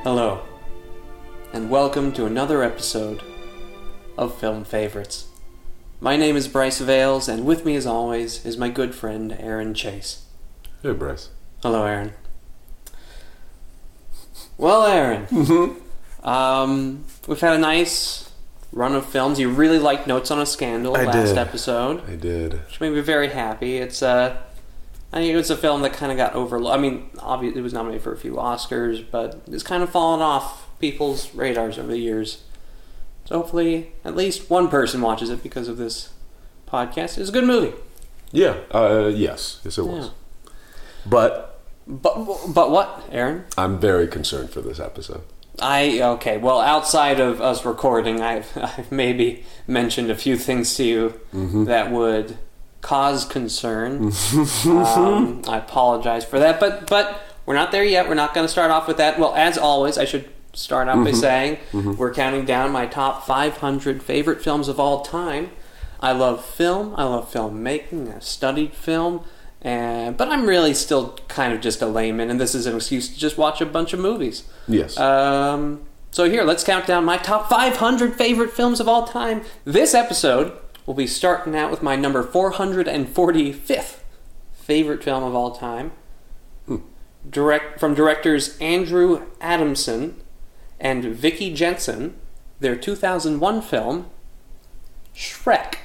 Hello, and welcome to another episode of Film Favorites. My name is Bryce Vales, and with me as always is my good friend Aaron Chase. Hey, Bryce. Hello, Aaron. Well, Aaron, we've had a nice run of films. You really liked Notes on a Scandal last episode. I did. Which made me very happy. I think it was a film that kind of got overlooked. I mean, obviously it was nominated for a few Oscars, but it's kind of fallen off people's radars over the years. So hopefully at least one person watches it because of this podcast. It's a good movie. Yeah. Yes, it was. Yeah. But what, Aaron? I'm very concerned for this episode. Okay. Well, outside of us recording, I've maybe mentioned a few things to you that would cause concern. I apologize for that, but we're not there yet. We're not going to start off with that. Well, as always, I should start out by saying we're counting down my top 500 favorite films of all time. I love film. I love filmmaking. I studied film, but I'm really still kind of just a layman, and this is an excuse to just watch a bunch of movies. Yes. So here, let's count down my top 500 favorite films of all time. This episode, we'll be starting out with my number 445th favorite film of all time. From directors Andrew Adamson and Vicky Jensen, their 2001 film, Shrek.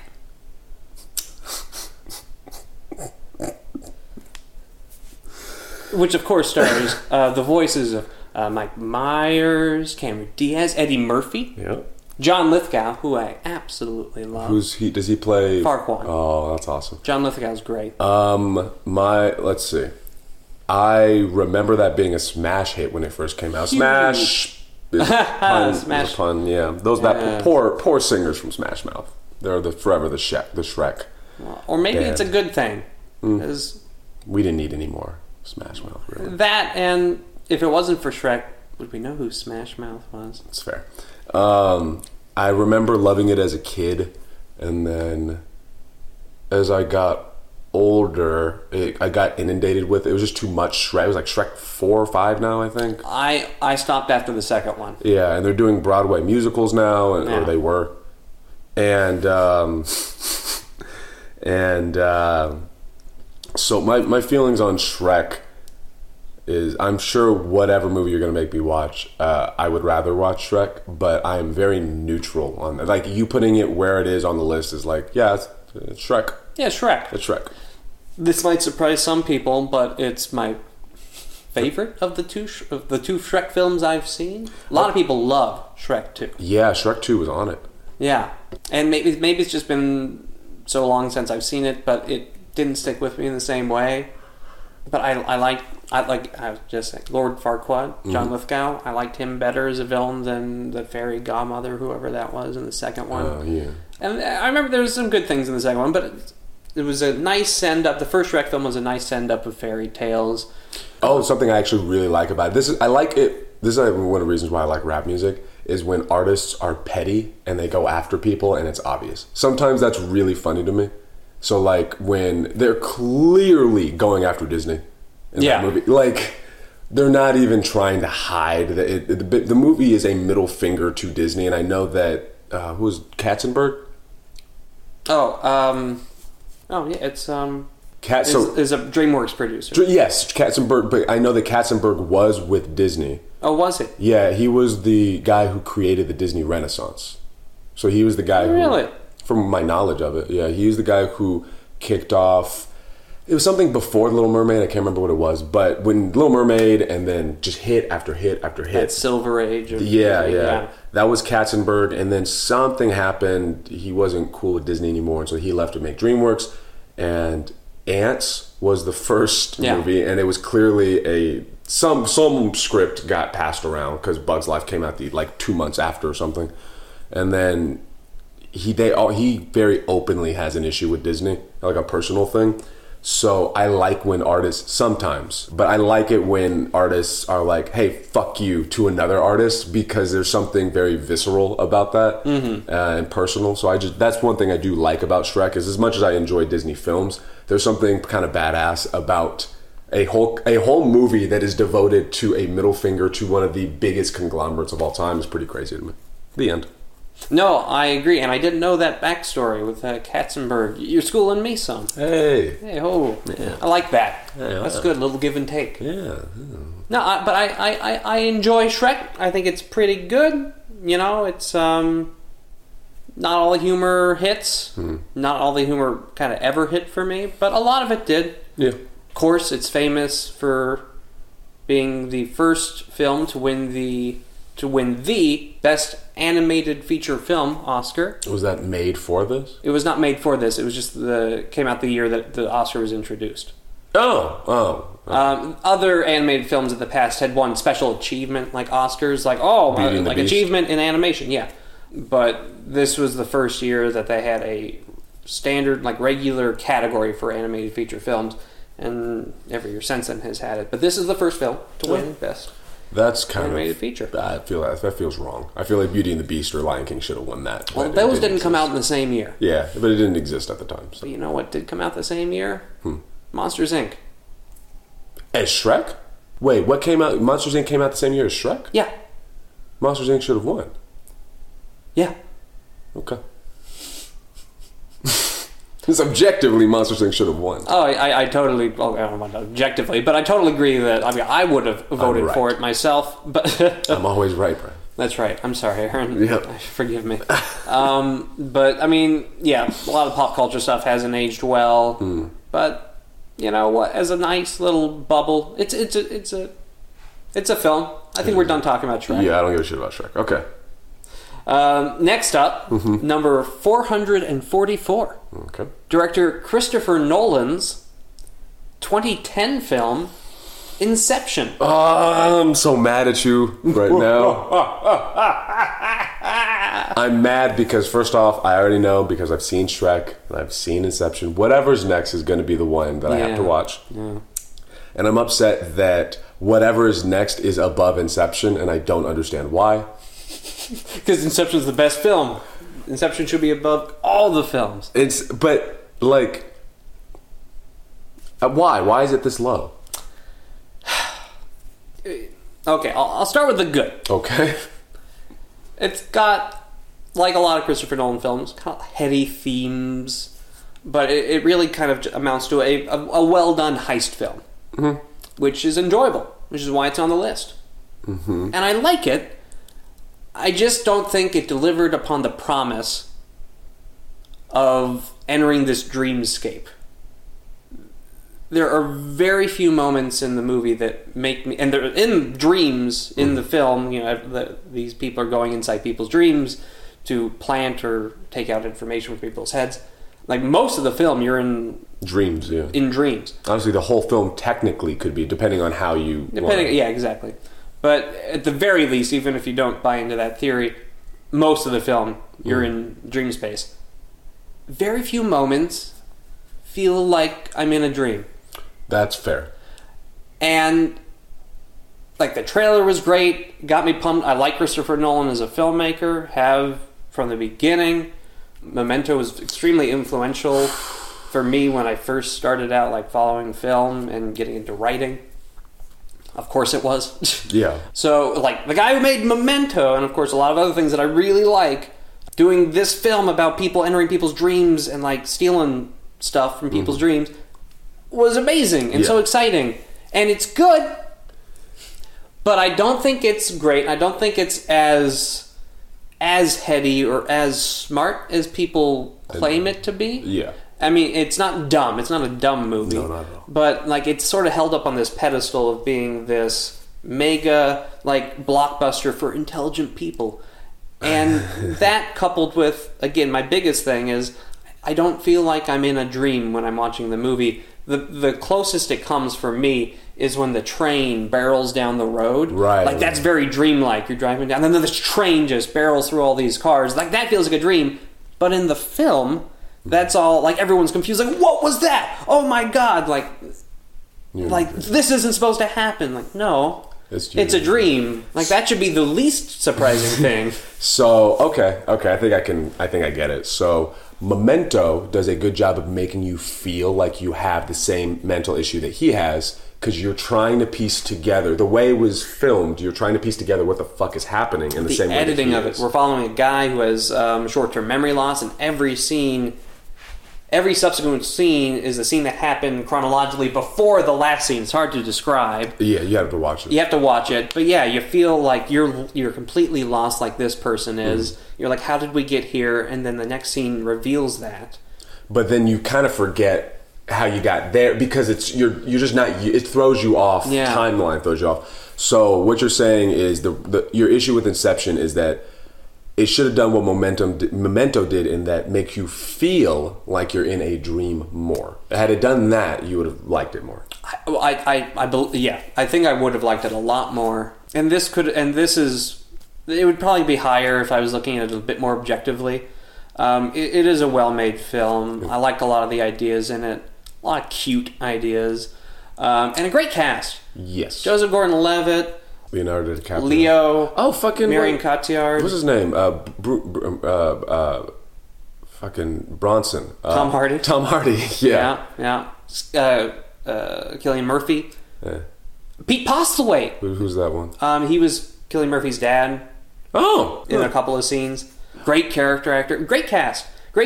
Which, of course, stars the voices of Mike Myers, Cameron Diaz, Eddie Murphy. Yeah. John Lithgow, who I absolutely love. Does he play? Farquaad. Oh, that's awesome. John Lithgow's great. Let's see. I remember that being a smash hit when it first came out. Smash. Smash. Pun, yeah. That poor singers from Smash Mouth. They're forever the Shrek. Or maybe it's a good thing. We didn't need any more Smash Mouth, really. That, and if it wasn't for Shrek, would we know who Smash Mouth was? That's fair. I remember loving it as a kid, and then as I got older, I got inundated with it. It was just too much Shrek. It was like Shrek 4 or 5 now, I think. I stopped after the second one. Yeah, and they're doing Broadway musicals now, or they were. And so my feelings on Shrek is, I'm sure whatever movie you're going to make me watch, I would rather watch Shrek, but I am very neutral on that. Like, you putting it where it is on the list is like, yeah, it's Shrek. Yeah, Shrek. It's Shrek. This might surprise some people, but it's my favorite of the two Shrek films I've seen. A lot of people love Shrek 2. Yeah, Shrek 2 was on it. Yeah, and maybe it's just been so long since I've seen it, but it didn't stick with me in the same way. But I like just saying, Lord Farquaad, John Lithgow. I liked him better as a villain than the fairy godmother, whoever that was, in the second one. Oh, yeah. And I remember there was some good things in the second one, but it was a nice send-up. The first Shrek film was a nice send-up of fairy tales. Oh, something I actually really like about it. I like it. This is one of the reasons why I like rap music, is when artists are petty and they go after people and it's obvious. Sometimes that's really funny to me. So, like, when they're clearly going after Disney in that movie. Like, they're not even trying to hide. The movie is a middle finger to Disney, and I know that... who was Katzenberg? Yeah, it's... is a DreamWorks producer. Yes, Katzenberg, but I know that Katzenberg was with Disney. Oh, was it? Yeah, he was the guy who created the Disney Renaissance. So he was the guy who... Really? From my knowledge of it, yeah. He was the guy who kicked off... It was something before The Little Mermaid. I can't remember what it was. But when Little Mermaid, and then just hit after hit after hit. That Silver Age. Yeah. That was Katzenberg. And then something happened. He wasn't cool with Disney anymore. And so he left to make DreamWorks. And Ants was the first movie. And it was clearly some script got passed around because Bug's Life came out 2 months after or something. And then he very openly has an issue with Disney, like a personal thing. So I like when artists, sometimes, but I like it when artists are like, hey, fuck you to another artist, because there's something very visceral about that and personal. So that's one thing I do like about Shrek, is as much as I enjoy Disney films, there's something kind of badass about A whole movie that is devoted to a middle finger to one of the biggest conglomerates of all time is pretty crazy to me. The end. No, I agree, and I didn't know that backstory with Katzenberg. You're schooling me some. Hey, yeah. I like that. Yeah, that's good. A little give and take. Yeah. No, but I enjoy Shrek. I think it's pretty good. It's not all the humor hits. Not all the humor kind of ever hit for me, but a lot of it did. Yeah. Of course, it's famous for being the first film to win the Best Animated Feature Film Oscar. Was that made for this? It was not made for this. It was just came out the year that the Oscar was introduced. Oh. Other animated films in the past had won special achievement like Oscars, like achievement in animation, yeah. But this was the first year that they had a standard, like regular category for animated feature films, and every year since then has had it. But this is the first film to win Best. That's kind animated feature. I feel that feels wrong. I feel like Beauty and the Beast or Lion King should have won that. Well, those didn't come out in the same year. Yeah, but it didn't exist at the time. So. But you know what did come out the same year? Monsters, Inc. As Shrek? Wait, what came out? Monsters, Inc. came out the same year as Shrek? Yeah. Monsters, Inc. should have won. Yeah. Okay. Because objectively, Monsters, Inc. should have won. Oh, I totally... Well, I don't know objectively, but I totally agree that... I would have voted for it myself, but... I'm always right, Brian. That's right. I'm sorry, Aaron. Yep. Forgive me. But, yeah, a lot of pop culture stuff hasn't aged well, but, you know what, as a nice little bubble, it's a film. I think we're done talking about Shrek. Yeah, I don't give a shit about Shrek. Okay. Next up, number 444. Okay. Director Christopher Nolan's 2010 film, Inception. I'm so mad at you right now. I'm mad because, first off, I already know because I've seen Shrek and I've seen Inception. Whatever's next is going to be the one that I have to watch. Yeah. And I'm upset that whatever is next is above Inception, and I don't understand why. Because Inception's the best film. Inception should be above all the films. Why? Why is it this low? Okay, I'll start with the good. Okay. It's got, like a lot of Christopher Nolan films, kind of heady themes, but it really kind of amounts to a well-done heist film, which is enjoyable, which is why it's on the list. And I like it. I just don't think it delivered upon the promise of entering this dreamscape. There are very few moments in the movie that make me... And they're in dreams in the film. You know, these people are going inside people's dreams to plant or take out information from people's heads. Like, most of the film, you're in... Dreams, yeah. In dreams. Honestly, the whole film technically could be, depending on how you... Yeah, exactly. But at the very least, even if you don't buy into that theory, most of the film, you're in dream space. Very few moments feel like I'm in a dream. That's fair. And, like, the trailer was great, got me pumped. I like Christopher Nolan as a filmmaker, have from the beginning. Memento was extremely influential for me when I first started out, like, following film and getting into writing. Of course it was. Yeah. So, like, the guy who made Memento, and of course a lot of other things that I really like, doing this film about people entering people's dreams and, like, stealing stuff from people's dreams, was amazing and so exciting. And it's good, but I don't think it's great. I don't think it's as heady or as smart as people claim it to be. Yeah. I mean, it's not dumb. It's not a dumb movie. No, not at all. But, like, it's sort of held up on this pedestal of being this mega, like, blockbuster for intelligent people. And that coupled with, again, my biggest thing is I don't feel like I'm in a dream when I'm watching the movie. The closest it comes for me is when the train barrels down the road. Right. Like, that's very dreamlike. You're driving down, and then this train just barrels through all these cars. Like, that feels like a dream. But in the film... That's all, like, everyone's confused. Like, what was that? Oh, my God. Like, this isn't supposed to happen. Like, no. It's a dream. Like, that should be the least surprising thing. So, okay. I think I get it. So, Memento does a good job of making you feel like you have the same mental issue that he has because you're trying to piece together the way it was filmed. You're trying to piece together what the fuck is happening in the same way. The editing of it. We're following a guy who has short-term memory loss, and every subsequent scene is a scene that happened chronologically before the last scene. It's hard to describe. Yeah, you have to watch it. You have to watch it. But yeah, you feel like you're completely lost like this person is. You're like, how did we get here? And then the next scene reveals that. But then you kind of forget how you got there because you're just not. It throws you off. Yeah. Timeline throws you off. So what you're saying is your issue with Inception is that it should have done what Memento did in that make you feel like you're in a dream more. Had it done that, you would have liked it more. I think I would have liked it a lot more. And it would probably be higher if I was looking at it a bit more objectively. It is a well-made film. I liked a lot of the ideas in it. A lot of cute ideas. And a great cast. Yes. Joseph Gordon-Levitt. Leonardo DiCaprio. Leo. Oh, fucking... Marion Cotillard. What's his name? Fucking Bronson. Tom Hardy. Tom Hardy, yeah. Cillian Murphy. Yeah. Pete Postlethwaite. Who's that one? He was Cillian Murphy's dad. Oh! In a couple of scenes. Great character actor. Great cast.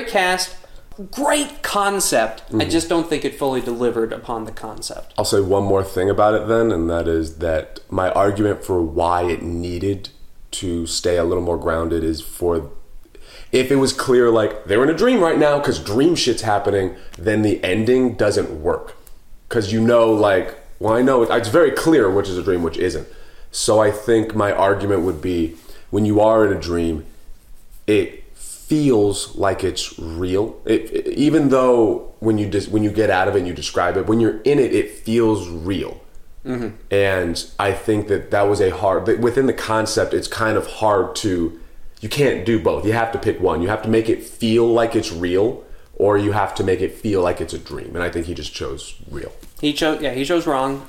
Great concept. I just don't think it fully delivered upon the concept. I'll say one more thing about it then, and that is that my argument for why it needed to stay a little more grounded is if it was clear, like, they're in a dream right now because dream shit's happening, then the ending doesn't work. Because I know it's very clear which is a dream, which isn't. So I think my argument would be, when you are in a dream, it feels like it's real. Even though when you get out of it and you describe it, when you're in it, it feels real. Mm-hmm. And I think that was within the concept, it's kind of hard to, you can't do both. You have to pick one. You have to make it feel like it's real, or you have to make it feel like it's a dream. And I think he just chose real. He chose wrong.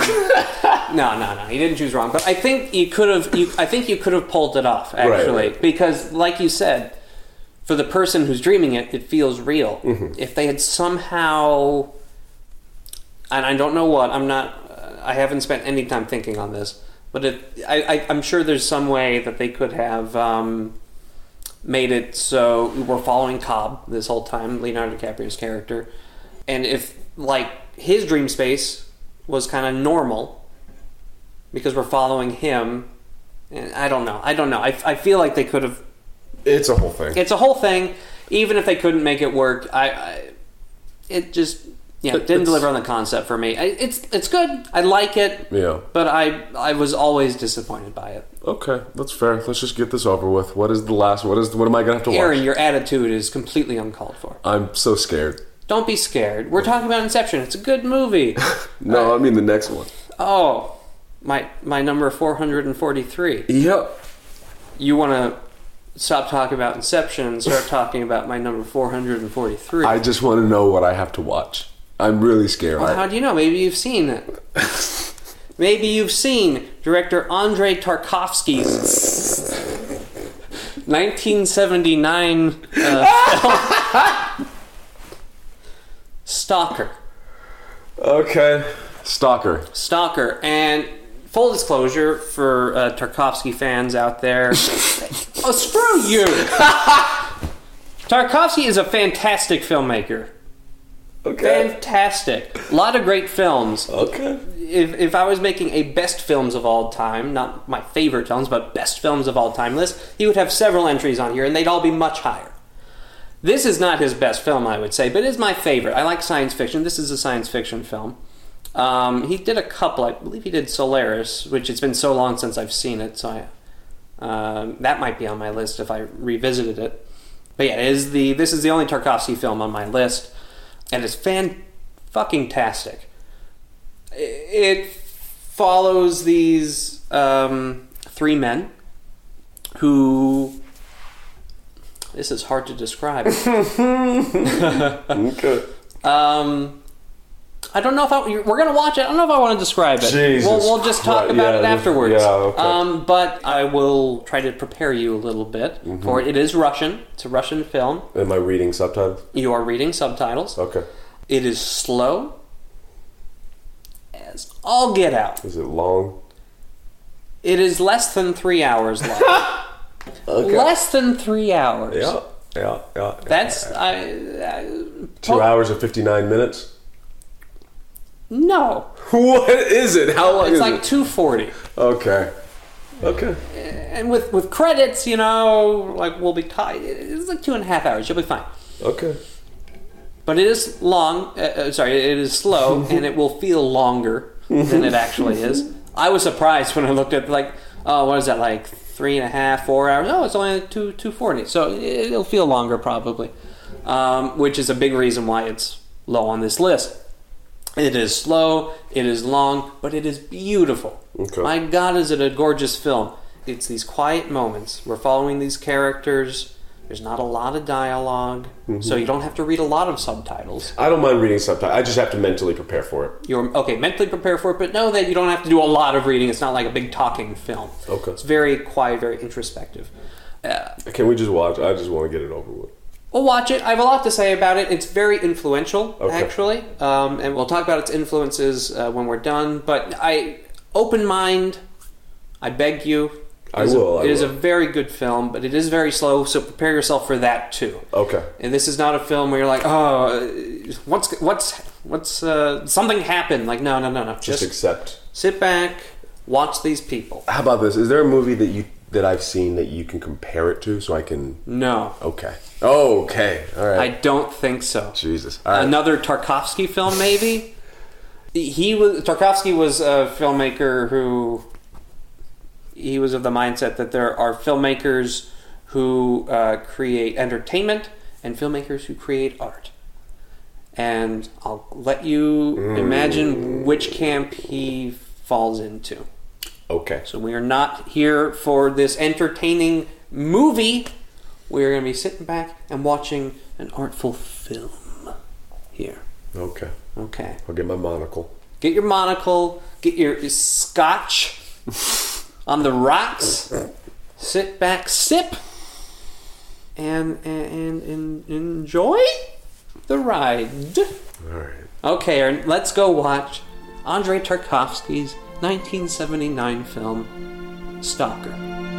No, he didn't choose wrong. But I think you could have pulled it off, actually. Right. Because, like you said, for the person who's dreaming it, it feels real. Mm-hmm. If they had somehow, and I don't know what, I haven't spent any time thinking on this, but I'm sure there's some way that they could have made it so we're following Cobb this whole time, Leonardo DiCaprio's character, and if, like, his dream space was kind of normal because we're following him, and I don't know. I feel like they could have. It's a whole thing. Even if they couldn't make it work, it didn't deliver on the concept for me. It's good. I like it. Yeah. But I was always disappointed by it. Okay, that's fair. Let's just get this over with. What is the last? What am I gonna have to watch? Aaron, your attitude is completely uncalled for. I'm so scared. Don't be scared. We're talking about Inception. It's a good movie. No, I mean the next one. Oh, my number 443. Yep. You want to stop talking about Inception and start talking about my number 443. I just want to know what I have to watch. I'm really scared. Well, how do you know? Maybe you've seen it. Maybe you've seen director Andrei Tarkovsky's 1979 film Stalker. Okay. Stalker. And full disclosure for Tarkovsky fans out there. Oh, screw you! Tarkovsky is a fantastic filmmaker. Okay. Fantastic. A lot of great films. Okay. If I was making a best films of all time, not my favorite films, but best films of all time list, he would have several entries on here, and they'd all be much higher. This is not his best film, I would say, but it is my favorite. I like science fiction. This is a science fiction film. He did a couple. I believe he did Solaris, which it's been so long since I've seen it, so that might be on my list if I revisited it. But yeah, this is the only Tarkovsky film on my list, and it's fan-fucking-tastic. It follows these three men who... This is hard to describe. Okay. I don't know if we're going to watch it. I don't know if I want to describe it. We'll just talk about it afterwards. Yeah, okay. But I will try to prepare you a little bit for it. It is Russian. It's a Russian film. Am I reading subtitles? You are reading subtitles. Okay. It is slow. as all get out. Is it long? It is less than 3 hours long. Okay. Less than 3 hours. Yeah. That's 2 hours and 59 minutes. No. What is it? How long? It's like 2:40. Okay. And with credits, like we'll be tied. It's like 2.5 hours. You'll be fine. Okay. But it is long. It is slow, and it will feel longer than it actually is. I was surprised when I looked at what is that, like 3.5, 4 hours? No, it's only 2:40. So it'll feel longer probably, which is a big reason why it's low on this list. It is slow, it is long, but it is beautiful. Okay. My God, is it a gorgeous film. It's these quiet moments. We're following these characters. There's not a lot of dialogue, so you don't have to read a lot of subtitles. I don't mind reading subtitles. I just have to mentally prepare for it. Mentally prepare for it, but know that you don't have to do a lot of reading. It's not like a big talking film. Okay. It's very quiet, very introspective. Can we just watch? I just want to get it over with. We'll watch it. I have a lot to say about it. It's very influential, actually. And we'll talk about its influences when we're done. But open mind, I beg you. I will. It is a very good film, but it is very slow, so prepare yourself for that too. Okay. And this is not a film where you're like, what's something happened? Like, no. Just accept. Sit back, watch these people. How about this? Is there a movie that I've seen that you can compare it to, so I can? No. Okay. Okay. All right. I don't think so. Jesus. All right. Another Tarkovsky film, maybe. Tarkovsky was a filmmaker who. He was of the mindset that there are filmmakers who create entertainment and filmmakers who create art. And I'll let you imagine which camp he falls into. Okay. So we are not here for this entertaining movie. We're going to be sitting back and watching an artful film here. Okay. I'll get my monocle. Get your monocle. Get your scotch. On the rocks, sit back, sip, and enjoy the ride. All right. Okay, Aaron, let's go watch Andrei Tarkovsky's 1979 film, Stalker.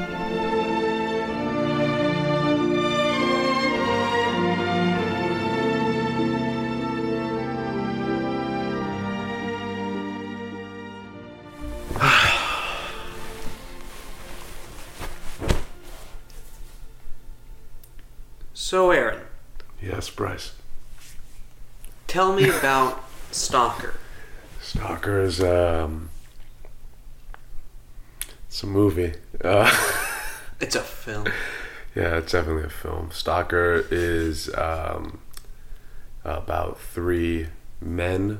So, Aaron. Yes, Bryce. Tell me about Stalker. Stalker is it's a movie. It's a film. Yeah, it's definitely a film. Stalker is about three men,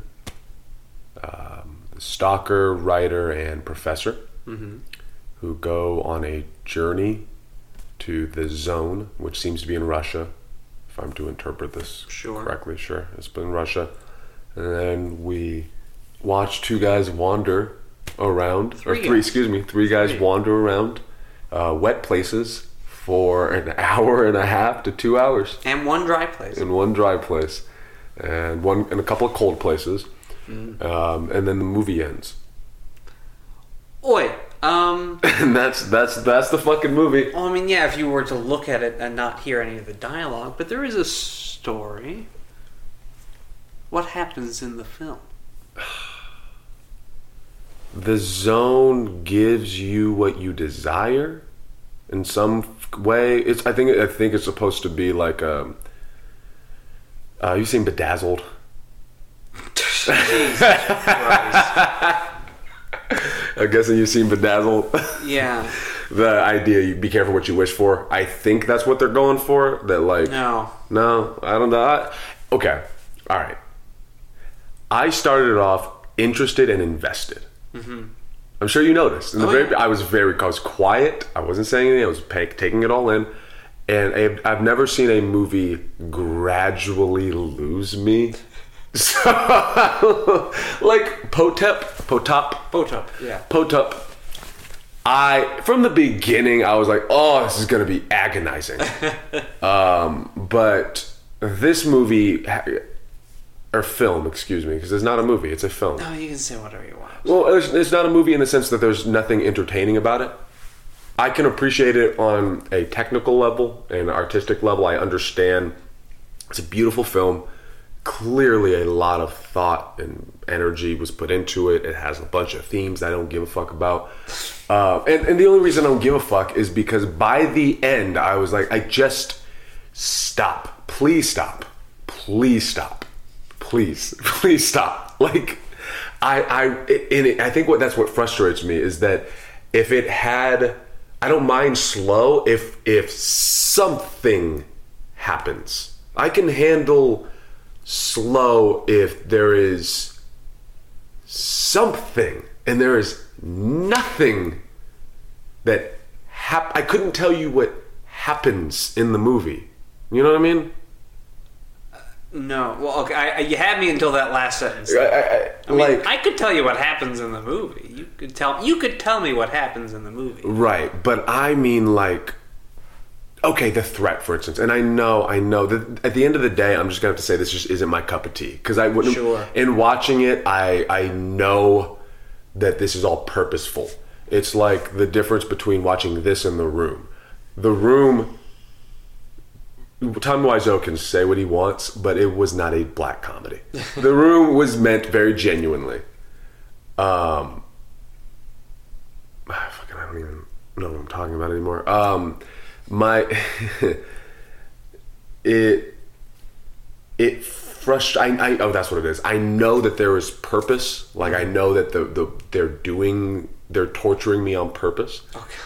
stalker, writer, and professor, who go on a journey to the zone, which seems to be in Russia, if I'm to interpret this correctly. Sure, it's been Russia. And then we watch two guys wander around, three guys wander around wet places for an hour and a half to 2 hours. And one dry place. And a couple of cold places. And then the movie ends. Oi. And that's the fucking movie. Well, I mean, yeah, if you were to look at it and not hear any of the dialogue, but there is a story. What happens in the film? The zone gives you what you desire in some way. I think it's supposed to be like you've seen Bedazzled? Jesus Christ. I'm guessing you've seen Bedazzled. Yeah. The idea, you be careful what you wish for. I think that's what they're going for. That No, I don't know. Okay, all right. I started it off interested and invested. I'm sure you noticed. I was quiet. I wasn't saying anything. I was taking it all in. And I've never seen a movie gradually lose me. So, like Potop. Yeah. Potop. From the beginning, I was like, oh, this is going to be agonizing. But this movie or film, excuse me, because it's not a movie, it's a film. No, you can say whatever you want. Well, it's not a movie in the sense that there's nothing entertaining about it. I can appreciate it on a technical level and artistic level. I understand it's a beautiful film. Clearly a lot of thought and energy was put into it. It has a bunch of themes I don't give a fuck about. And the only reason I don't give a fuck is because by the end, I was like, I just stop. Please stop. Please stop. Please stop. Like, I think that's what frustrates me is that if it had, I don't mind slow if something happens. I can handle slow if there is something, and there is nothing that I couldn't tell you what happens in the movie. You know what I mean? No. Well, okay. You had me until that last sentence. I could tell you what happens in the movie. You could tell me what happens in the movie. Right, but I mean, like, okay, the threat, for instance, and I know that at the end of the day, I'm just gonna have to say this just isn't my cup of tea because I wouldn't. Sure. In watching it, I know that this is all purposeful. It's like the difference between watching this and The Room. The Room. Tommy Wiseau can say what he wants, but it was not a black comedy. The Room was meant very genuinely. I don't even know what I'm talking about anymore. It frustrates. Oh, that's what it is. I know that there is purpose. Like I know that they're torturing me on purpose. Okay.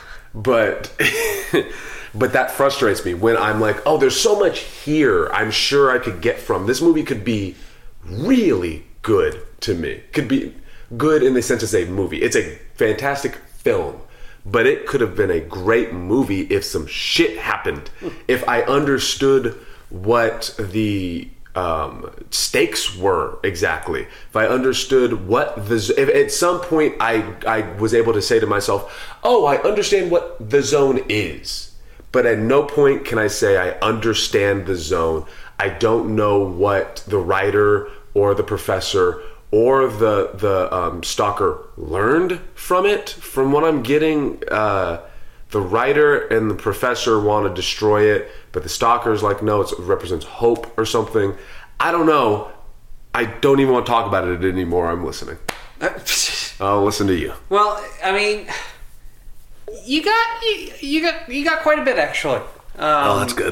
But that frustrates me when I'm like, oh, there's so much here I'm sure I could get from. This movie could be really good to me. Could be good in the sense it's a movie. It's a fantastic film. But it could have been a great movie if some shit happened. If I understood what the stakes were exactly. If I understood if at some point I was able to say to myself, oh, I understand what the zone is. But at no point can I say I understand the zone. I don't know what the writer or the professor or the stalker learned from it. From what I'm getting, the writer and the professor want to destroy it, but the stalker's like, no, it represents hope or something. I don't know. I don't even want to talk about it anymore. I'm listening. I'll listen to you. Well, I mean, you got quite a bit actually. That's good.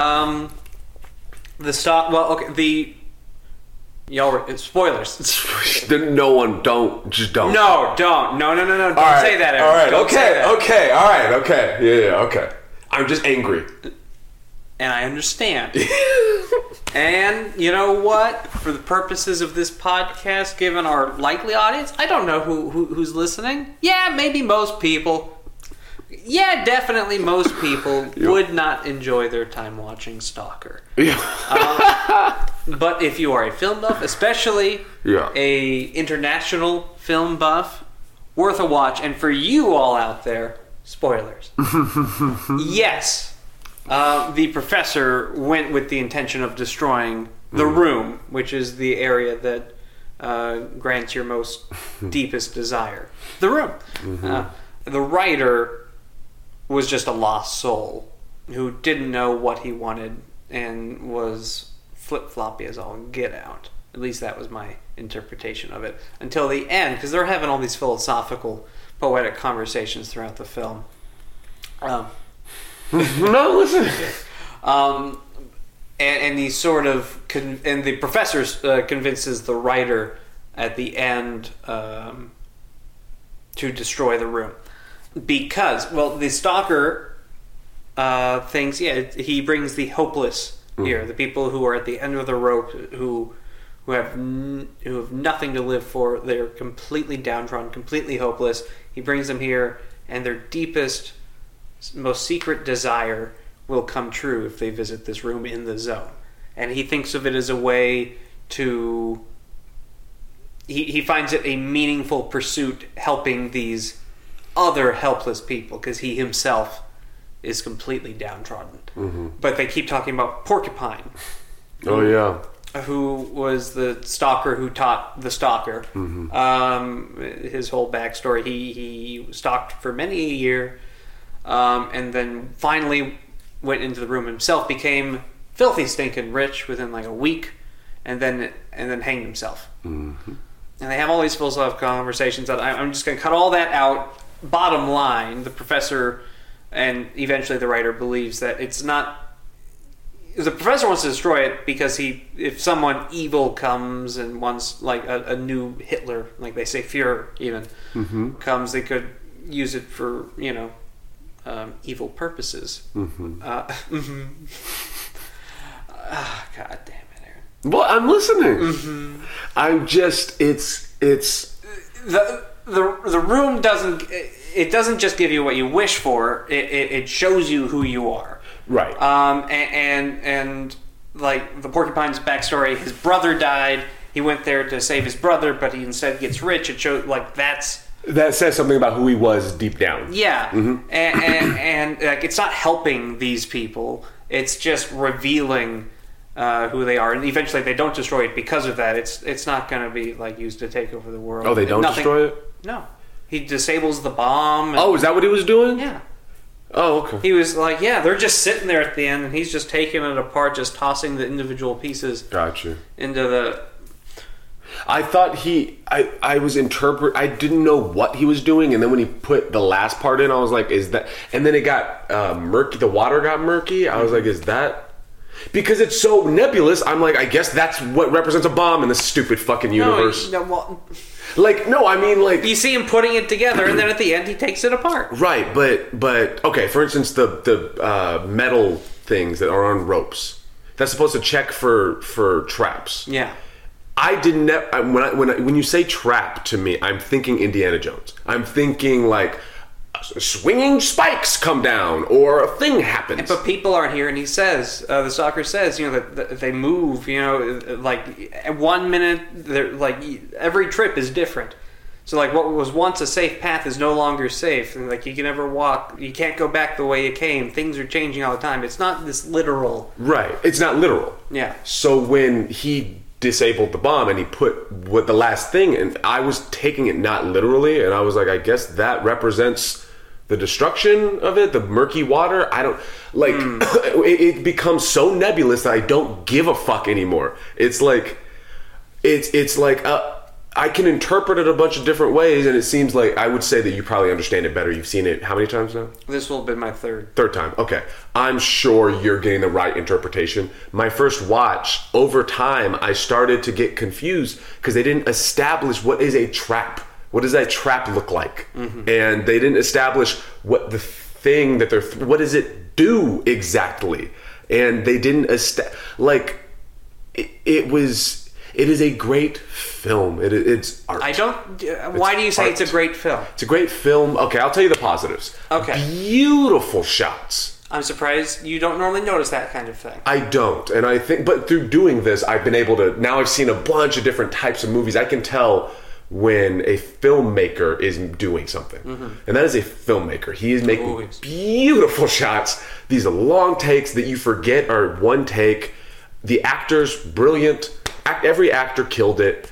Spoilers. No one, don't. No, don't. No. Don't say that, Eric. All right, don't say that. Okay, all right, okay. Yeah, okay. I'm just angry. And I understand. And you know what? For the purposes of this podcast, given our likely audience, I don't know who's listening. Yeah, maybe most people. Yeah, definitely most people would not enjoy their time watching Stalker. Yeah. But if you are a film buff, especially a international film buff, worth a watch. And for you all out there, spoilers. Yes, the professor went with the intention of destroying the room, which is the area that grants your most deepest desire. The room. The writer was just a lost soul who didn't know what he wanted and was flip-floppy as all get out. At least that was my interpretation of it. Until the end, because they're having all these philosophical, poetic conversations throughout the film. No, listen. And he sort of... and the professor convinces the writer at the end to destroy the room. Because, well, the stalker thinks, he brings the hopeless here, the people who are at the end of the rope, who have nothing to live for. They're completely downtrodden, completely hopeless. He brings them here, and their deepest, most secret desire will come true if they visit this room in the zone. And he thinks of it as a way to... He finds it a meaningful pursuit helping these other helpless people, because he himself is completely downtrodden. But they keep talking about Porcupine. Oh yeah. who was the stalker who taught the stalker. His whole backstory. He stalked for many a year, and then finally went into the room himself, became filthy stinking rich within like a week, and then hanged himself. And they have all these philosophical conversations that I'm just going to cut all that out. Bottom line, the professor and eventually the writer believes that it's not. The professor wants to destroy it because if someone evil comes and wants like a new Hitler, like they say Fuhrer even, comes, they could use it for evil purposes. God damn it, Aaron. Well, I'm listening. I'm just it's the room doesn't just give you what you wish for. It shows you who you are. Right. And like the Porcupine's backstory, his brother died. He went there to save his brother, but he instead gets rich. It shows like that says something about who he was deep down. Yeah. And like it's not helping these people. It's just revealing who they are, and eventually they don't destroy it because of that. It's not going to be like used to take over the world. Oh, they don't destroy it? No. He disables the bomb. Oh, is that what he was doing? Yeah. Oh, okay. He was like, yeah, they're just sitting there at the end, and he's just taking it apart, just tossing the individual pieces. Gotcha. Into the. I thought I was I didn't know what he was doing, and then when he put the last part in, I was like, is that? And then it got murky. The water got murky. I was like, is that? Because it's so nebulous, I'm like, I guess that's what represents a bomb in this stupid fucking universe. I mean, like... You see him putting it together, and then at the end, he takes it apart. Right, but okay, for instance, the metal things that are on ropes, that's supposed to check for traps. Yeah. I didn't... When you say trap to me, I'm thinking Indiana Jones. I'm thinking, like... swinging spikes come down, or a thing happens. But people aren't here, and he says, the stalker says, that they move. Like at 1 minute, they're like every trip is different. So like what was once a safe path is no longer safe, and like you can never walk. You can't go back the way you came. Things are changing all the time. It's not this literal. Right. It's not literal. Yeah. So when he disabled the bomb and he put what the last thing, and I was taking it not literally, and I was like, I guess that represents the destruction of it, the murky water. I don't like it becomes so nebulous that I don't give a fuck anymore. It's like I can interpret it a bunch of different ways, and it seems like I would say that you probably understand it better. You've seen it how many times now? This will have been my third time. Okay, I'm sure you're getting the right interpretation. My first watch, over time, I started to get confused because they didn't establish what is a trap. What does that trap look like? And they didn't establish what the thing that what does it do exactly? And they didn't it is a great film. It's art. Why do you say it's a great film? It's a great film. Okay, I'll tell you the positives. Okay. Beautiful shots. I'm surprised you don't normally notice that kind of thing. I don't. And I think, but through doing this, I've been able to, now I've seen a bunch of different types of movies. I can tell when a filmmaker is doing something. And that is a filmmaker. He is making beautiful shots. These are long takes that you forget are one take. The actors, brilliant. Every actor killed it.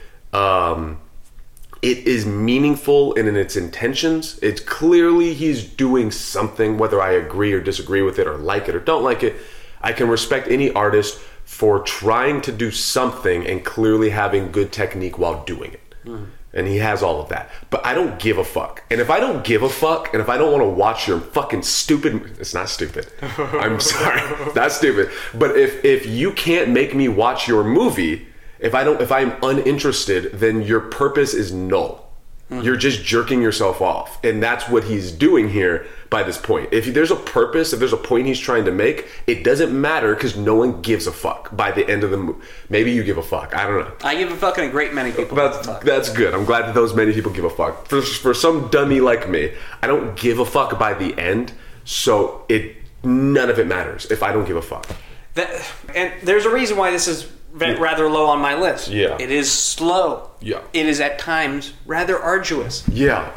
It is meaningful in its intentions. It's clearly he's doing something, whether I agree or disagree with it or like it or don't like it. I can respect any artist for trying to do something and clearly having good technique while doing it. And he has all of that. But I don't give a fuck. And if I don't give a fuck, and if I don't want to watch your fucking stupid... It's not stupid. I'm sorry. That's stupid. But if you can't make me watch your movie, if I'm uninterested, then your purpose is null. You're just jerking yourself off. And that's what he's doing here by this point. If there's a purpose, if there's a point he's trying to make, it doesn't matter because no one gives a fuck by the end of the movie. Maybe you give a fuck. I don't know. I give a fuck and a great many people give a fuck. That's good. I'm glad that those many people give a fuck. For some dummy like me, I don't give a fuck by the end, so none of it matters if I don't give a fuck. And there's a reason why this is rather low on my list. Yeah. It is slow. Yeah. It is at times rather arduous. Yeah.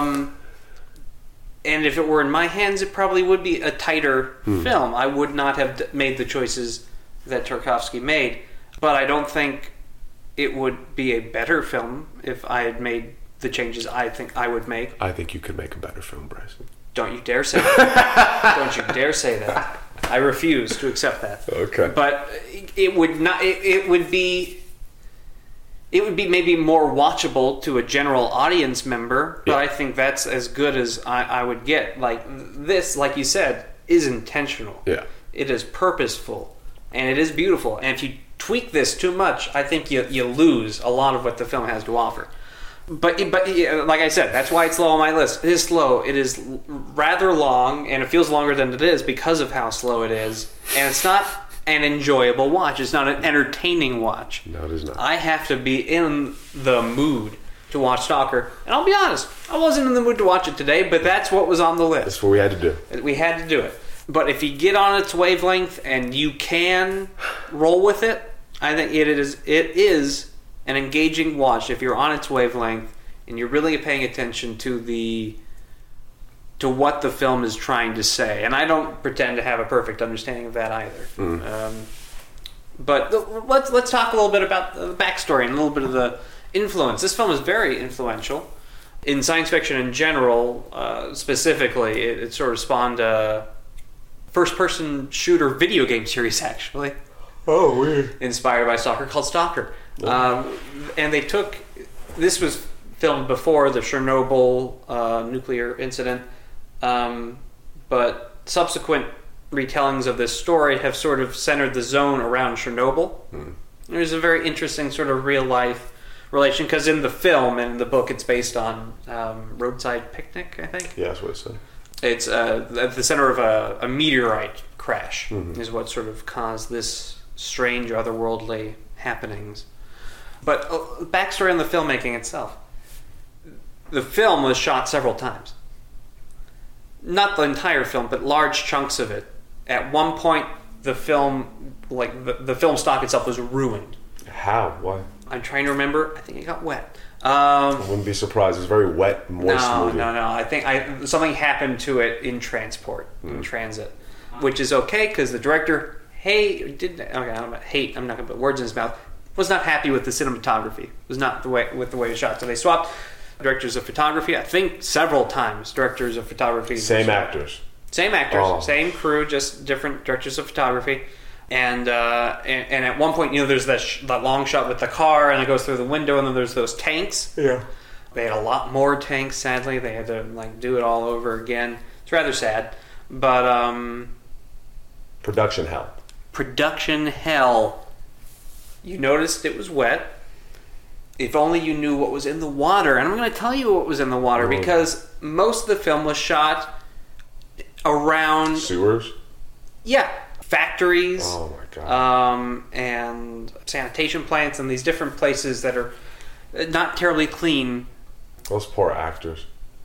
And if it were in my hands, it probably would be a tighter film. I would not have made the choices that Tarkovsky made. But I don't think it would be a better film if I had made the changes I think I would make. I think you could make a better film, Bryce. Don't you dare say that. Don't you dare say that. I refuse to accept that. Okay. But it would not. It would be. It would be maybe more watchable to a general audience member, but I think that's as good as I would get. Like this, like you said, is intentional. Yeah. It is purposeful, and it is beautiful. And if you tweak this too much, I think you lose a lot of what the film has to offer. But like I said, that's why it's low on my list. It is slow. It is rather long, and it feels longer than it is because of how slow it is. And it's not an enjoyable watch. It's not an entertaining watch. No, it is not. I have to be in the mood to watch Stalker. And I'll be honest, I wasn't in the mood to watch it today, but that's what was on the list. That's what we had to do. We had to do it. But if you get on its wavelength and you can roll with it, I think it is an engaging watch if you're on its wavelength and you're really paying attention to what the film is trying to say. And I don't pretend to have a perfect understanding of that either. But let's talk a little bit about the backstory and a little bit of the influence. This film is very influential in science fiction in general. Specifically, it sort of spawned a first-person shooter video game series, actually. Oh, weird. Inspired by Stalker, called Stalker. And this was filmed before the Chernobyl nuclear incident, but subsequent retellings of this story have sort of centered the zone around Chernobyl. There's a very interesting sort of real-life relation, because in the film and in the book it's based on Roadside Picnic, I think. Yeah, that's what it said. It's at the center of a meteorite crash is what sort of caused this strange otherworldly happenings. But backstory on the filmmaking itself. The film was shot several times. Not the entire film, but large chunks of it. At one point, the film, like the film stock itself, was ruined. How? Why? I'm trying to remember. I think it got wet. I wouldn't be surprised. It's a very wet, moist movie. No. I think something happened to it in transport, in transit, which is okay because the director, I'm not going to put words in his mouth, was not happy with the cinematography. Was not with the way it was shot. So they swapped directors of photography. I think several times directors of photography. Same actors, same crew, just different directors of photography. And at one point, there's that long shot with the car, and it goes through the window, and then there's those tanks. Yeah. They had a lot more tanks, sadly. They had to do it all over again. It's rather sad. But production hell. Production hell. You noticed it was wet. If only you knew what was in the water. And I'm going to tell you what was in the water, because most of the film was shot around sewers. Yeah. Factories, oh my God. And sanitation plants, and these different places that are not terribly clean. Those poor actors.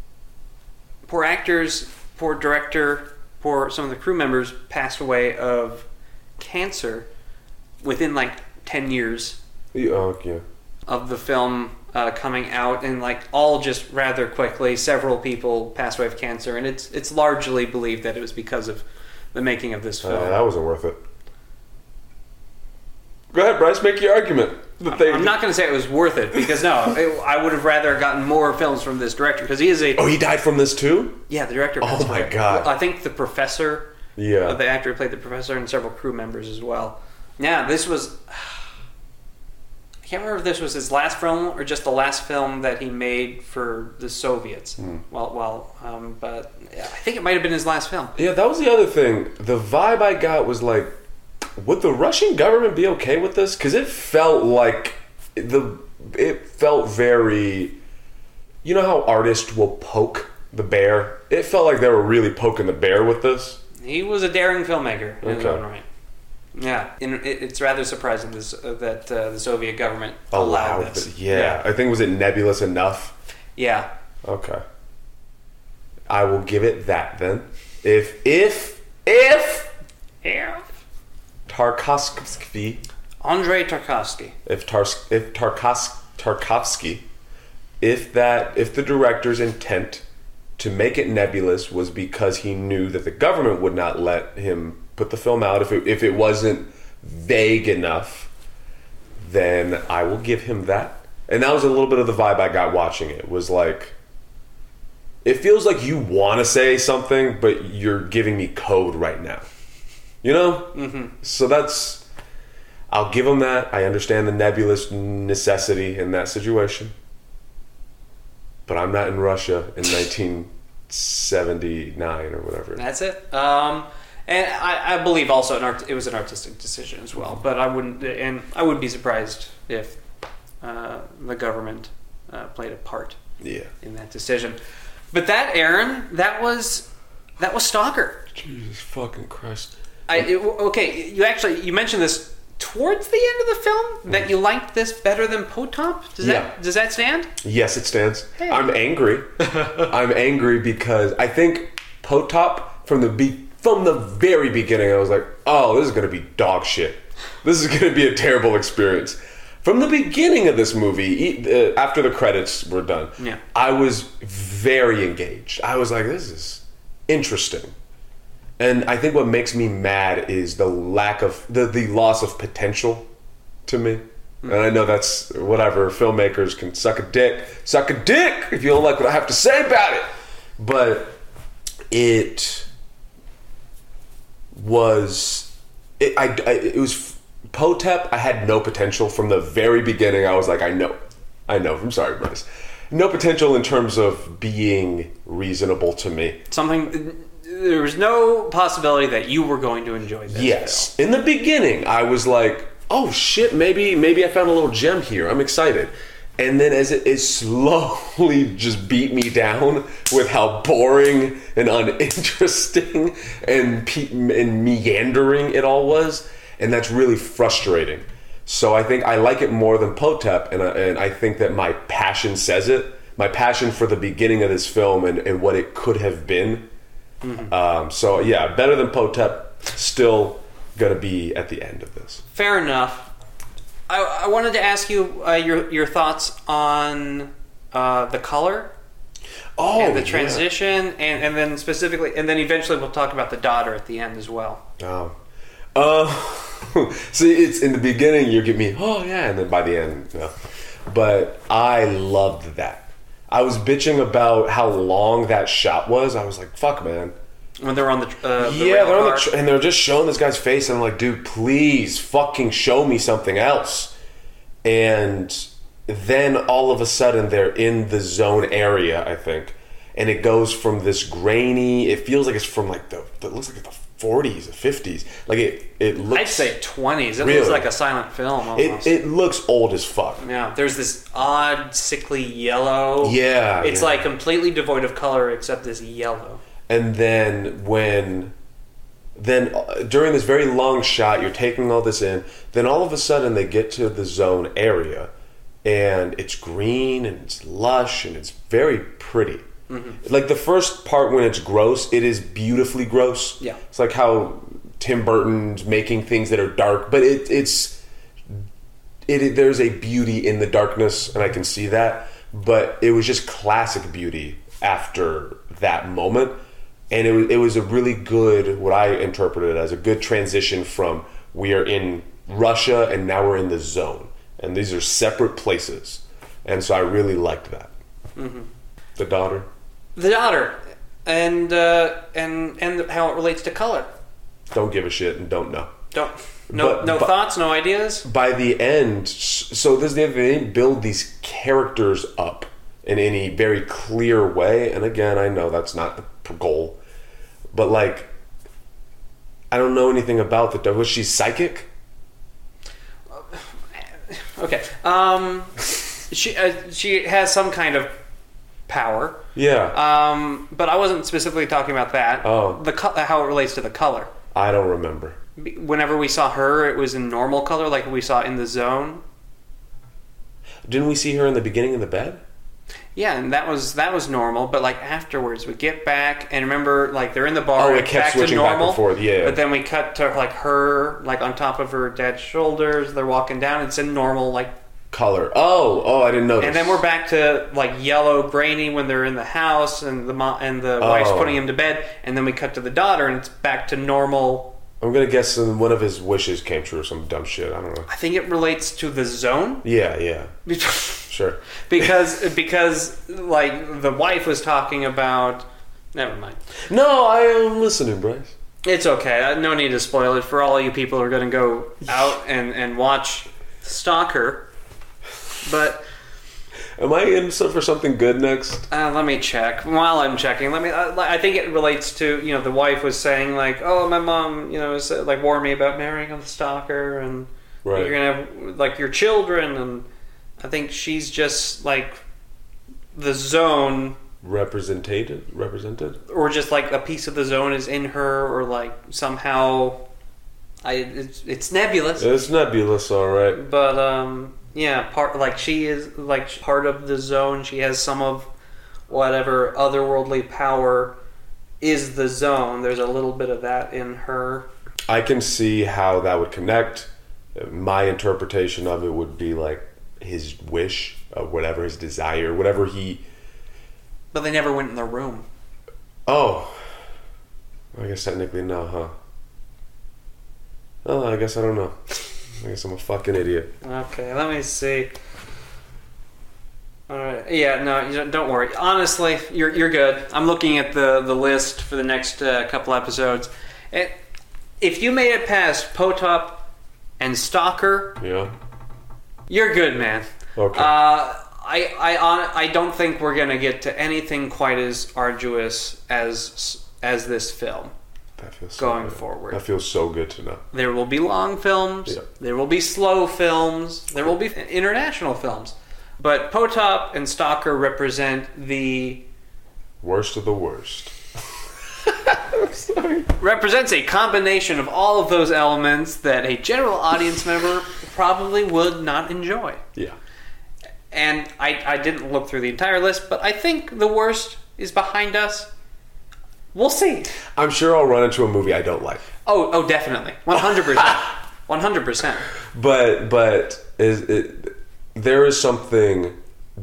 Poor actors, poor director, poor some of the crew members passed away of cancer within 10 years of the film coming out, and all just rather quickly. Several people passed away of cancer, and it's largely believed that it was because of the making of this film. That wasn't worth it. Go ahead, Bryce, make your argument. I'm not going to say it was worth it, because I would have rather gotten more films from this director, because he is a... Oh, he died from this too? Yeah, the director. Oh my God. I think the professor, the actor who played the professor, and several crew members as well. Yeah, this was... I can't remember if this was his last film or just the last film that he made for the Soviets. But I think it might have been his last film. Yeah, that was the other thing. The vibe I got was would the Russian government be okay with this? Because it felt very... You know how artists will poke the bear? It felt like they were really poking the bear with this. He was a daring filmmaker in his own right. Yeah, it's rather surprising that the Soviet government allowed this. Yeah, I think, was it nebulous enough? Yeah. Okay. I will give it that then. If Tarkovsky, Andrei Tarkovsky, if Tarkovsky, if the director's intent to make it nebulous was because he knew that the government would not let him put the film out if it wasn't vague enough, then I will give him that. And that was a little bit of the vibe I got watching it. Was like, it feels like you want to say something, but you're giving me code right now. You know? Mm-hmm. So that's, I'll give him that. I understand the nebulous necessity in that situation. But I'm not in Russia in 1979 or whatever. That's it. And I believe also it was an artistic decision as well. But I wouldn't be surprised if the government played a part in that decision. But that, Aaron, that was Stalker. Jesus fucking Christ. You mentioned this towards the end of the film that you liked this better than Potop. Does that stand? Yes, it stands. Hey. I'm angry. I'm angry because I think Potop from the very beginning I was like, oh, this is going to be dog shit. This is going to be a terrible experience. From the beginning of this movie, after the credits were done, I was very engaged. I was like, this is interesting. And I think what makes me mad is the lack of, the loss of potential to me. And I know that's whatever, filmmakers can suck a dick if you don't like what I have to say about it. But it was Potep. I had no potential from the very beginning. I was like, I know. I'm sorry, Bryce. No potential in terms of being reasonable to me. There was no possibility that you were going to enjoy this. Yes. Film. In the beginning, I was like, oh shit, maybe I found a little gem here. I'm excited. And then as it slowly just beat me down with how boring and uninteresting and meandering it all was. And that's really frustrating. So I think I like it more than Potep. And I think that my passion says it. My passion for the beginning of this film and what it could have been. Mm-hmm. So yeah, better than Potep. Still gonna be at the end of this. Fair enough. I wanted to ask you your thoughts on the color, and the transition, and then specifically, and then eventually we'll talk about the daughter at the end as well. See, it's in the beginning you get me, and then by the end, no. But I loved that. I was bitching about how long that shot was. I was like, fuck, man. When they're on the they're on and they're just showing this guy's face, and I'm like, dude, please fucking show me something else. And then all of a sudden they're in the zone area, I think, and it goes from this grainy. It feels like it's from like it looks like the 40s, the 50s. Like it looks. I'd say 20s. It looks like a silent film. Almost. It looks old as fuck. Yeah, there's this odd, sickly yellow. Yeah, it's like completely devoid of color except this yellow. And then during this very long shot, you're taking all this in. Then all of a sudden they get to the zone area, and it's green and it's lush and it's very pretty. Mm-hmm. Like the first part when it's gross, it is beautifully gross. Yeah, it's like how Tim Burton's making things that are dark, but there's a beauty in the darkness, and I can see that. But it was just classic beauty after that moment. And it was a really good, what I interpreted as a good transition from we are in Russia and now we're in the zone. And these are separate places. And so I really liked that. Mm-hmm. The daughter, and how it relates to color. Don't give a shit and don't know. No thoughts, no ideas? By the end, so this is the other thing, they didn't build these characters up in any very clear way. And again, I know that's not the goal. But like, I don't know anything about was she psychic? Okay. She has some kind of power. Yeah. But I wasn't specifically talking about that. Oh. How it relates to the color. I don't remember. Whenever we saw her, it was in normal color, like we saw in the zone. Didn't we see her in the beginning of the bed? Yeah, and that was normal, but like afterwards we get back and remember like they're in the bar, it kept switching back and forth, yeah. But then we cut to like her like on top of her dad's shoulders, they're walking down, it's in normal like color. Oh, I didn't notice. And then we're back to like yellow grainy when they're in the house and the wife's putting him to bed, and then we cut to the daughter and it's back to normal I'm going to guess one of his wishes came true or some dumb shit. I don't know. I think it relates to the zone. Yeah. Sure. Because like the wife was talking about. Never mind. No, I am listening, Bryce. It's okay. No need to spoil it for all you people who are going to go out and watch Stalker. But am I in for something good next? Let me check. While I'm checking, I think it relates to the wife was saying like, oh, my mom like warned me about marrying a stalker and you're gonna have like your children, and I think she's just like the zone represented, or just like a piece of the zone is in her, or like somehow it's nebulous. It's nebulous, all right. But she is like part of the zone. She has some of whatever otherworldly power is the zone. There's a little bit of that in her. I can see how that would connect. My interpretation of it would be like his wish, whatever his desire, whatever he. But they never went in the room. Oh, I guess technically no, huh? Oh, I guess I don't know. I guess I'm a fucking idiot. Okay, let me see. All right. Yeah, no, don't worry. Honestly, you're good. I'm looking at the list for the next couple episodes. If you made it past Potop and Stalker, yeah, you're good, man. Okay. I don't think we're gonna get to anything quite as arduous as this film. That feels going so forward. That feels so good to know. There will be long films. Yeah. There will be slow films. There will be international films. But Potop and Stalker represent the worst of the worst. I'm sorry. Represents a combination of all of those elements that a general audience member probably would not enjoy. Yeah. And I didn't look through the entire list, but I think the worst is behind us. We'll see. I'm sure I'll run into a movie I don't like. Oh, definitely. 100%. 100%. But there is something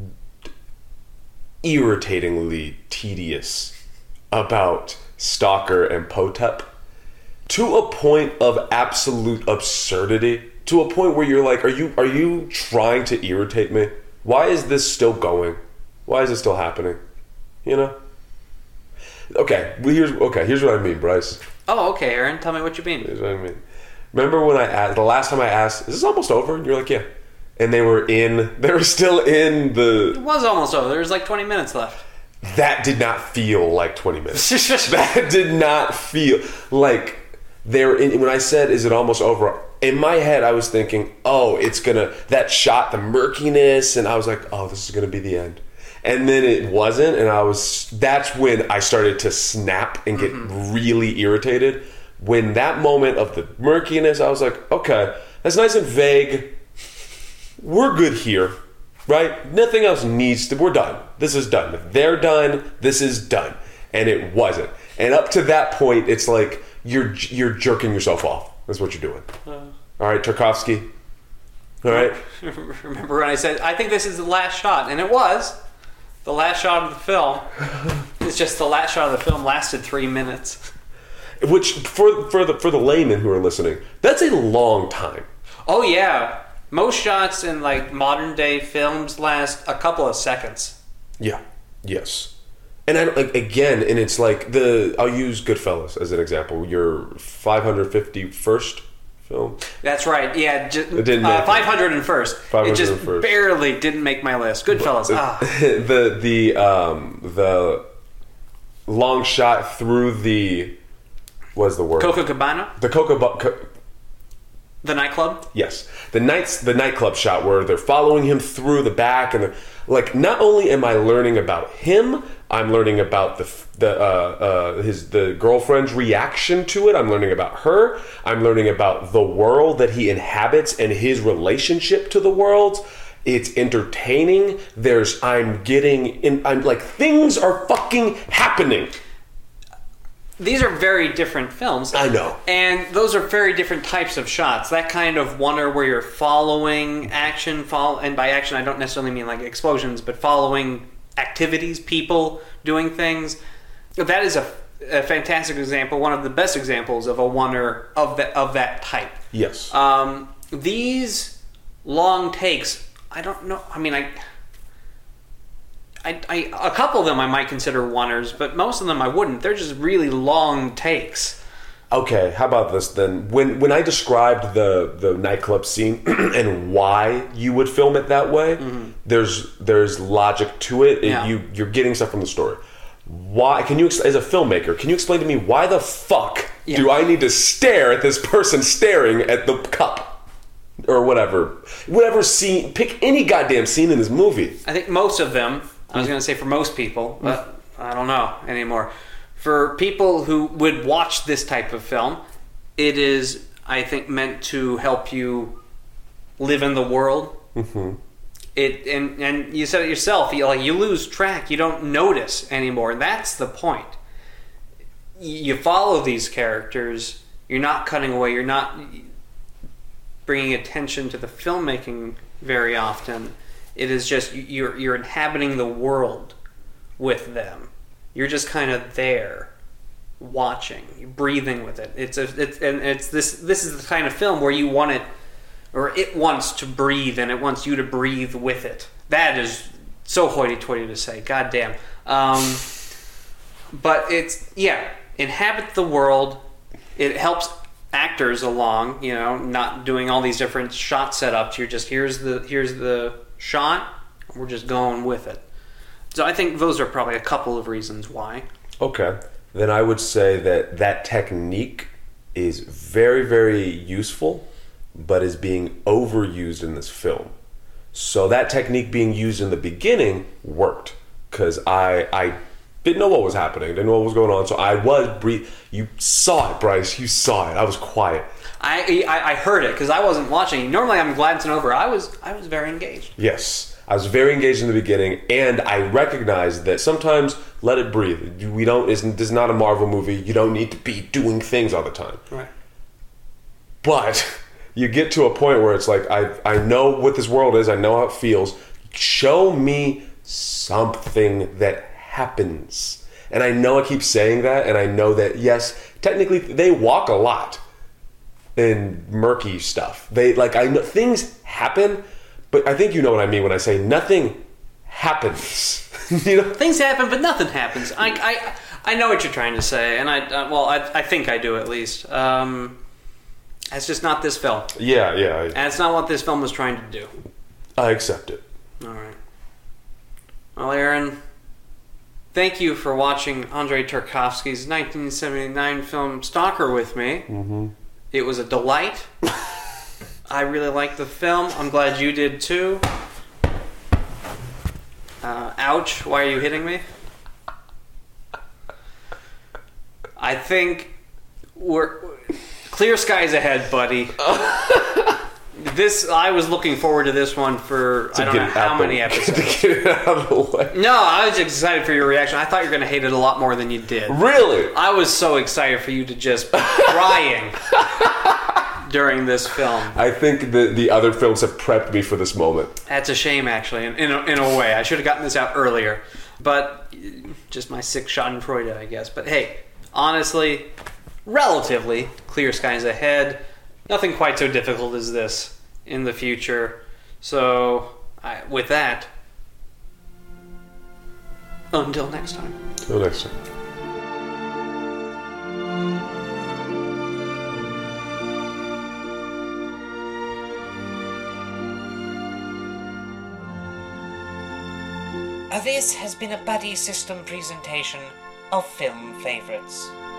irritatingly tedious about Stalker and Potep, to a point of absolute absurdity, to a point where you're like, are you trying to irritate me? Why is this still going? Why is it still happening? You know? Okay, here's what I mean, Bryce. Oh, okay, Aaron. Tell me what you mean. Here's what I mean. Remember when the last time I asked, is this almost over? And you're like, yeah. And they were still in the... It was almost over. There was like 20 minutes left. That did not feel like 20 minutes. That did not feel like they're in... When I said, is it almost over? In my head, I was thinking, oh, it's gonna... That shot, the murkiness, and I was like, oh, this is gonna be the end. And then it wasn't, and that's when I started to snap and get really irritated. When that moment of the murkiness, I was like, okay, that's nice and vague. We're good here, right? Nothing else needs to, we're done. This is done. If they're done, this is done. And it wasn't. And up to that point, it's like you're jerking yourself off. That's what you're doing. All right, Tarkovsky. All right? Remember when I said, I think this is the last shot, and it was. The last shot of the film. It's just the last shot of the film lasted 3 minutes. Which, for the laymen who are listening, that's a long time. Oh, yeah. Most shots in, like, modern day films last a couple of seconds. Yeah. Yes. And again, and it's like I'll use Goodfellas as an example. Your 551st film. That's right. Yeah, it didn't make 501st. 501st. It just barely didn't make my list. Goodfellas. The long shot through the what's the word? Copacabana. The nightclub. Yes, the nightclub shot where they're following him through the back, and like not only am I learning about him, I'm learning about the girlfriend's reaction to it. I'm learning about her. I'm learning about the world that he inhabits and his relationship to the world. It's entertaining. I'm like, things are fucking happening. These are very different films. I know. And those are very different types of shots. That kind of wonder where you're following action, and by action I don't necessarily mean like explosions, but following activities, people doing things. That is a fantastic example, one of the best examples of a oneer of that type. Yes. These long takes, I don't know. I mean, a couple of them I might consider oneers, but most of them I wouldn't. They're just really long takes. Okay, how about this then? When I described the nightclub scene and why you would film it that way, there's logic to it. You're getting stuff from the story. Why can you, as a filmmaker, can you explain to me why the fuck do I need to stare at this person staring at the cup or whatever scene? Pick any goddamn scene in this movie. I think most of them. I was going to say for most people, but I don't know anymore. For people who would watch this type of film, it is, I think, meant to help you live in the world. Mm-hmm. And you said it yourself. You lose track. You don't notice anymore. That's the point. You follow these characters. You're not cutting away. You're not bringing attention to the filmmaking very often. It is just you're inhabiting the world with them. You're just kind of there, watching, you're breathing with it. This is the kind of film where you want it, or it wants to breathe, and it wants you to breathe with it. That is so hoity-toity to say. God damn. But it's inhabit the world. It helps actors along. Not doing all these different shot setups. You're just here's the shot. We're just going with it. So I think those are probably a couple of reasons why. Okay. Then I would say that technique is very, very useful, but is being overused in this film. So that technique being used in the beginning worked, because I didn't know what was happening, didn't know what was going on, so I was You saw it, Bryce. You saw it. I was quiet. I heard it, because I wasn't watching. Normally I'm glancing over. I was very engaged. Yes. I was very engaged in the beginning, and I recognized that sometimes let it breathe. This is not a Marvel movie. You don't need to be doing things all the time. Right. But you get to a point where it's like, I know what this world is. I know how it feels. Show me something that happens. And I know I keep saying that, and I know that, yes, technically they walk a lot in murky stuff. I know things happen. But I think you know what I mean when I say nothing happens. Things happen, but nothing happens. I know what you're trying to say, and I think I do at least. It's just not this film. Yeah. And it's not what this film was trying to do. I accept it. All right. Well, Aaron, thank you for watching Andrei Tarkovsky's 1979 film Stalker with me. Mm-hmm. It was a delight. I really liked the film. I'm glad you did too. Ouch. Why are you hitting me? I think we're... Clear skies ahead, buddy. I was looking forward to this one for I don't know how many episodes. To get it out of the way. No, I was excited for your reaction. I thought you were going to hate it a lot more than you did. Really? I was so excited for you to just crying during this film. I think the other films have prepped me for this moment. That's a shame, actually, in a way. I should have gotten this out earlier. But just my sick schadenfreude, I guess. But hey, honestly, relatively clear skies ahead. Nothing quite so difficult as this in the future. So, with that, until next time. Until next time. This has been a Buddy System presentation of Film Favorites.